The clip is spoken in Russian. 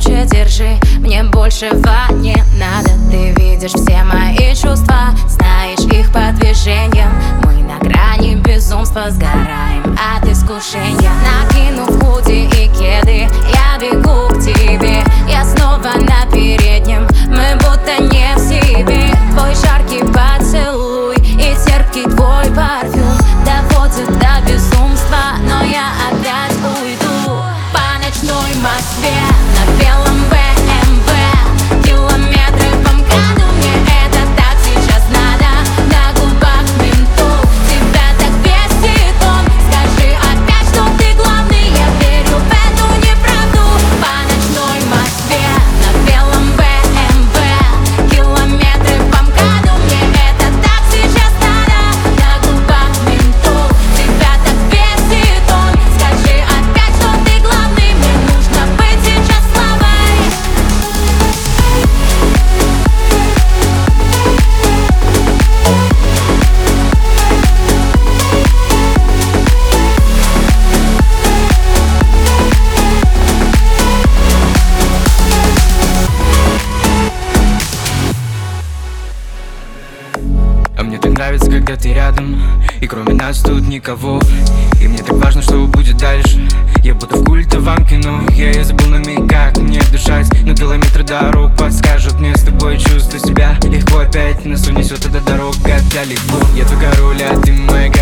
крепче держи, мне большего не надо. Ты видишь все мои чувства, знаешь их по движениям. Мы на грани безумства сгораем от искушения. Накинув худи и кеды, я бегу к тебе. Я снова на переднем, мы будто не в себе. Твой жаркий поцелуй и терпкий твой парфюм доводят до безумства, но я опять уйду по ночной Москве на белом БМВ. Километры по МКАДу, мне это так сейчас надо. На губах менту, тебя так бесит он. Скажи опять, что ты главный, я верю в эту неправду. По ночной Москве на белом БМВ. Километры по МКАДу, мне это так сейчас надо. На губах менту, тебя так бесит он. Скажи опять, что ты главный, мне нужно быть сейчас слабой. А мне так нравится, когда ты рядом, и кроме нас тут никого. И мне так важно, что будет дальше. Я будто в культовом кино. Я забыл на миг, как мне дышать. Но километры дорог подскажут мне с тобой. Чувствую себя легко, опять нас унесет эта дорога далеко. Я твой король, а ты моя